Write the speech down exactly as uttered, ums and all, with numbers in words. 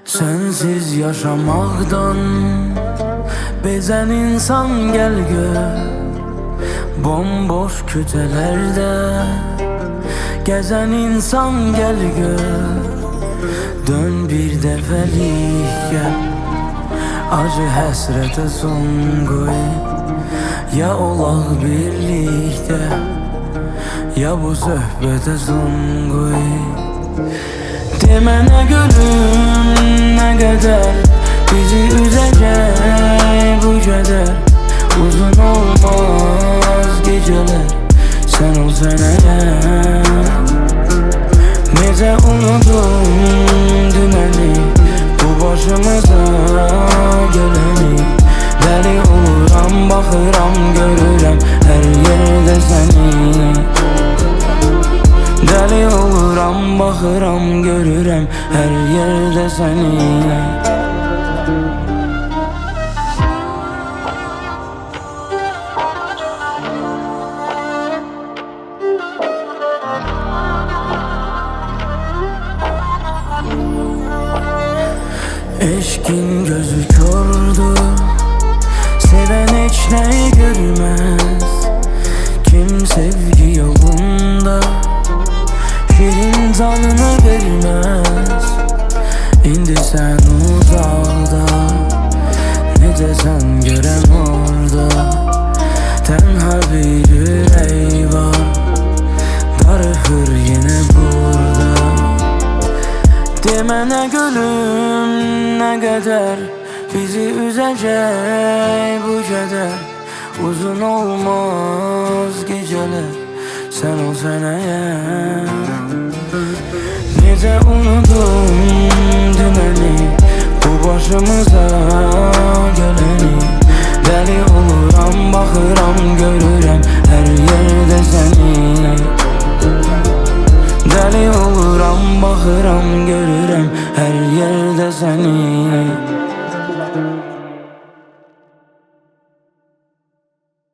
Sensiz yaşamaktan bezen insan gel gör. Bomboş kütelerde gezen insan gel gör. Dön bir defelik gel, acı həsrətə son qoy. Ya olaq birlikdə, ya bu söhbətə son qoy. Demənə gülüm, nə qədər bizi üzəcək bu kədər. Uzun olmaz gecələr, sən olsan əgər. Necə unudum dünəni, bu başımıza gələni. Dəli oluram, baxıram, görürəm hər yerdə səni. Dəli oluram, baxıram, görürəm hər yerdə səni. Eşkin gözü kördür, seven heç nəyi görməz. Kim sevgi yolunda şirin canını verməz. İndi sən uzaqda, necə sən görəm orada. Tənha bir ürək var, darıxır yenə burada. Demənə gülüm, nə qədər bizi üzəcək bu kədər. Uzun olmaz gecələr, sən olsan əgər. Necə unudum dünəni, bu başımıza gələni. Dəli oluram, baxıram, görürəm hər yerdə səni. Dəli oluram, baxıram, görürəm hər yerdə səni.